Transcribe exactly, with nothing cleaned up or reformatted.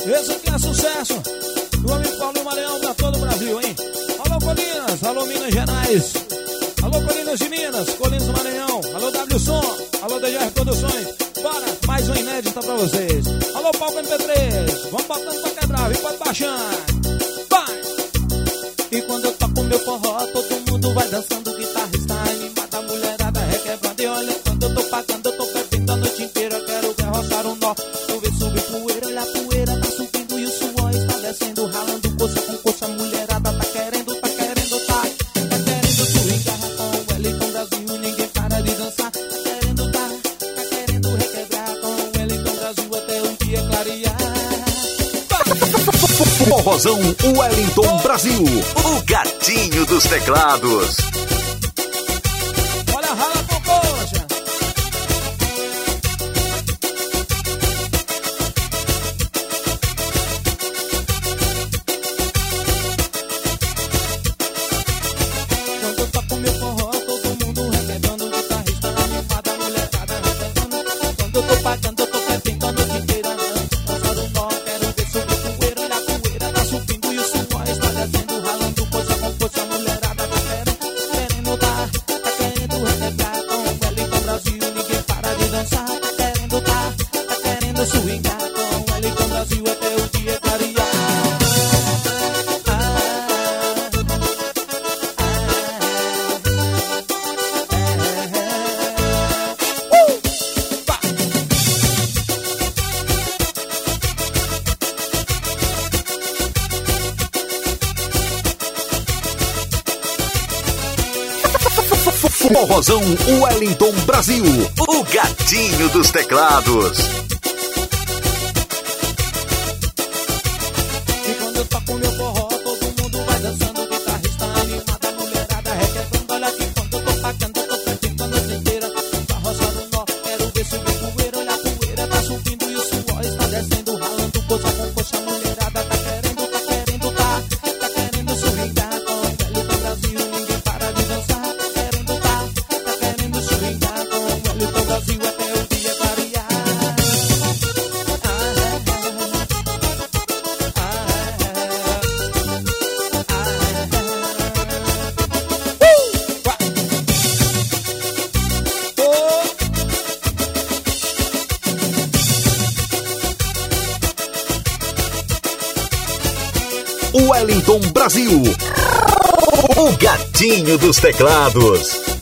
Esse aqui é sucesso do amigo Paulinho Maranhão pra todo o Brasil, hein? Alô, Colinas, alô, Minas Gerais. Alô, Colinas de Minas, Colinas do Maranhão. Alô, W Som, alô, D J R Produções. Bora, mais uma inédita pra vocês. Alô, Palco M P três. Vamos botando pra quebrar, vem, pode baixando. Vai! E quando eu toco meu forró, todo mundo vai dançando, guitarrista animada, mulherada requebrando. E olha, quando eu tô pagando, eu tô bebendo a noite inteira. Quero ver roçar um nó, eu ver subir poeira. Olha a poeira, tá subindo e o suor está descendo, ralando coxa com coxa. Mulherada tá querendo, tá querendo, tá Tá querendo swingar com ela e com o Brasil, ninguém para de dançar. Tá querendo, tá, tá querendo requebrar com ela e com o Brasil até o dia clarear. Forrozão Wellington Brasil, o gatinho dos teclados. Olha, rala com coxa. Quando eu toco meu forró, todo mundo requebrando, guitarrista animada, mulherada requebrando. Quando eu tô pagando, eu tô bebendo a noite inteira. Dançando um nó, quero ver subir poeira. Olha a poeira, tá subindo e o suor está descendo, ralando coxa com coxa. Mulherada tá querendo, querendo dar, tá querendo requebrar com ela e com o Brasil, ninguém para de dançar. Tá querendo dar, tá querendo swingar com ela e com o Brasil até o dia clarear. Forrozão Wellington Brasil, o gatinho dos teclados. E quando eu toco meu forró, todo mundo vai dançando, guitarrista animada, mulherada requebrando. Olha aqui, quando eu tô pagando, eu tô bebendo a noite inteira. Tá roçando um nó, quero ver subir poeira. Olha a poeira, tá subindo e o suor está descendo, ralando coxa com coxa. Mulherada tá querendo, tá querendo, tá Tá querendo swingar com ela e com o Brasil, ninguém para de dançar. Tá querendo, tá Tá querendo swingar com ela e com o Brasil até o dia clarear. Wellington Brasil, o gatinho dos teclados.